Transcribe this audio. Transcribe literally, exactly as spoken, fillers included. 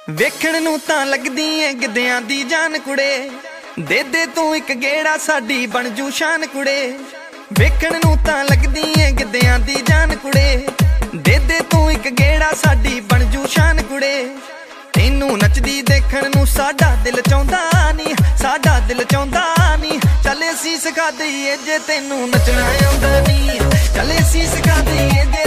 ਵੇਖਣ ਨੂੰ ਤਾਂ ਲੱਗਦੀ ਏ ਗਿੱਧਿਆਂ ਦੀ ਜਾਨ ਕੁੜੇ, ਦੇ ਦੇ ਤੂੰ ਇੱਕ ਗੇੜਾ ਸਾਡੀ ਬਣ ਜੂ ਸ਼ਾਨ ਕੁੜੇ। ਵੇਖਣ ਨੂੰ ਤਾਂ ਲੱਗਦੀ ਏ ਗਿੱਧਿਆਂ ਦੀ ਜਾਨ ਕੁੜੇ, ਦੇ ਦੇ ਤੂੰ ਇੱਕ ਗੇੜਾ ਸਾਡੀ ਬਣ ਜੂ ਸ਼ਾਨ ਕੁੜੇ। ਤੈਨੂੰ ਨੱਚਦੀ ਦੇਖਣ ਨੂੰ ਸਾਡਾ ਦਿਲ ਚਾਹੁੰਦਾ ਨੀ, ਸਾਡਾ ਦਿਲ ਚਾਹੁੰਦਾ ਨੀ। ਚੱਲ ਅਸੀਂ ਸਿਖਾ ਦਈਏ ਜੇ ਤੈਨੂੰ ਨੱਚਣਾ ਆਉਂਦਾ ਨੀ, ਚੱਲ ਅਸੀਂ ਸਿਖਾ ਦਈਏ ਜੇ